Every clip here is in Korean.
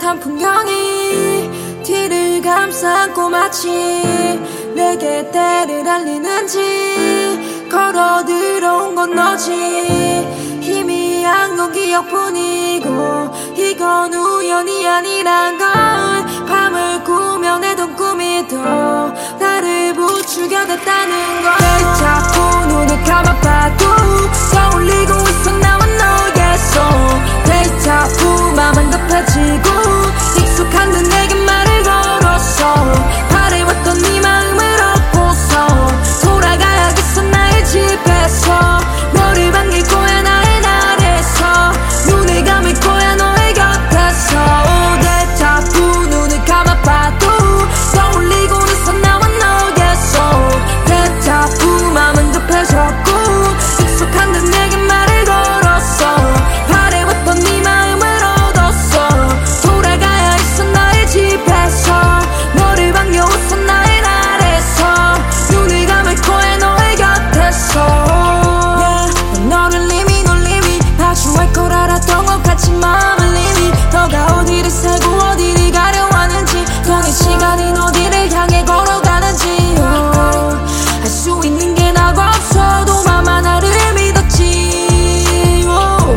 한 풍경이 뒤를 감싸고 마치 내게 때를 알리는지 걸어 들어온 건 너지. 희미한 건 기억뿐이고 이건 우연이 아니란 걸. 밤을 꾸며내던 꿈이 더 나를 부추겨댔다는 걸. 내 자꾸 눈을 감아봐도 떠올리고 있어 나와 너의 손. 내 자꾸 맘은 급해지고 익숙한 듯 내게 말을 걸었어. 바래왔던 네 마음을 얻고서 돌아가야겠어 나의 집에서. 너를 반길 거야 나의 날에서. 눈을 감을 거야 너의 곁에서. 내 자꾸 눈을 감아봐도 떠올리고 있어 나와 너의 손. 내 자꾸 맘은 급해졌고 익숙한 듯 내게 말을 걸었어. 바래왔던 네 마음을 얻었어. 돌아가야 했어 나의 집에서. 너를 반겨왔어 나의 날에서. 눈을 감을 거야 너의 곁에서. 너를 이미 마주할 걸 알았던 것 같지. 마음을 이미 너가 어디를 살고 어디를 가려 하는지 동의 시간은 어디를 향해 걸어가는지 할 수 있는 게 나가 없어도 맘 하나를 믿었지.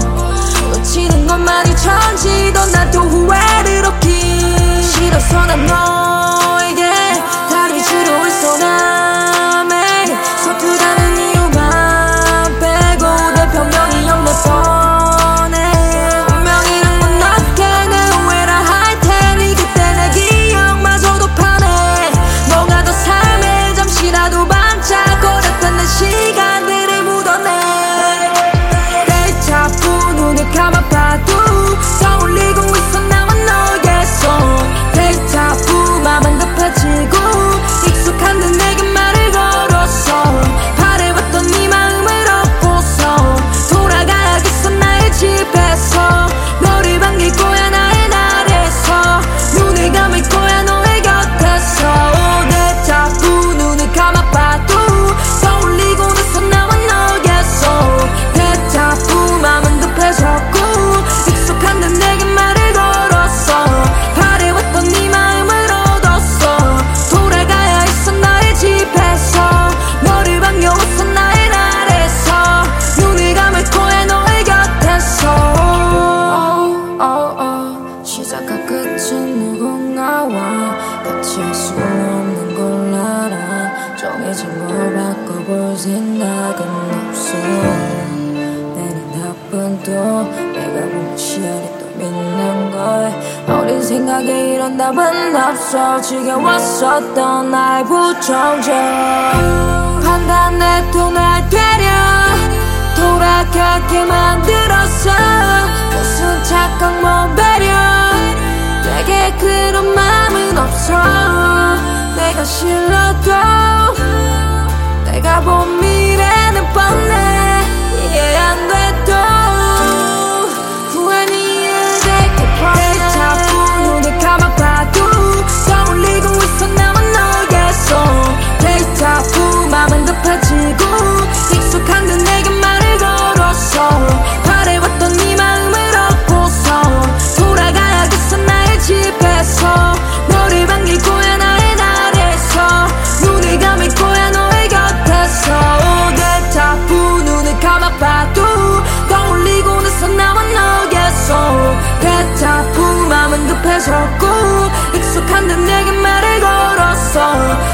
놓치는 것만이 천지던 나도 후회를 얻기 싫어서 난 너에게 다리 주려 있어. 남의 서투다는 이유만 빼고 내 변명이 없네 뻔해. 운명이란 건 어떻게 내 후회라 할 테니 그때 내 기억마저도 편해. 뭔가 더 삶에 잠시라도 반짝거렸던 내 시간들을 묻어내. 내 자꾸 눈을 감아봐도 떠올리고 있어 나와 너의 손. 내 자꾸 맘은 급해지고 익숙한 듯 내게 말을 걸었어. 바래왔던 네 마음을 얻고서 돌아가야겠어 나의 집에서. 너를 반길 거야 나의 날에서. 눈을 감을 거야 너의 곁에서. 내 자꾸 눈을 감아봐도 떠올리고 있어 나와 너의 손. 내 자꾸 맘은 급해졌고 익숙한 듯 내게 말을 걸었어. 바래왔던 네 마음을 얻었어. 돌아가야 했어 나의 집에서. 너를 반겨왔어 나의 날에서. 눈을 감을 거야 너의 곁에서. 시작과 끝은 누군가와 같이 할 수 없는 걸 알아. 정해진 걸 바꿔볼 생각은 없어. 내는 나쁜 또 내가 본 시야를 또 믿는 걸. 어린 생각에 이런 답은 없어. 지겨웠었던 나의 부정적 판단에 또 날 때려 돌아가게 만들었어. 무슨 착각 뭐 배려 내게 그런 마음은 없어. 내가 싫어도 내가 본 미래는 뻔해. 이해 안 돼도 후회는 이해되게 뻔해. 내 자꾸 눈을 감아봐도 떠올리고 있어 나와 너의 손. 내 자꾸 맘은 급해지고 익숙한 듯 내게 말을 걸었어. 바래왔던 네 마음을 얻고서 돌아가야겠어 나의 집에서. 너를 반길 거야 나의 날에서. 눈을 감을 거야 너의 곁에서. 내 자꾸 눈을 감아봐도 떠올리고 있어 나와 너의 손. 내 자꾸 맘은 급해졌고 익숙한 듯 내게 말을 걸었어.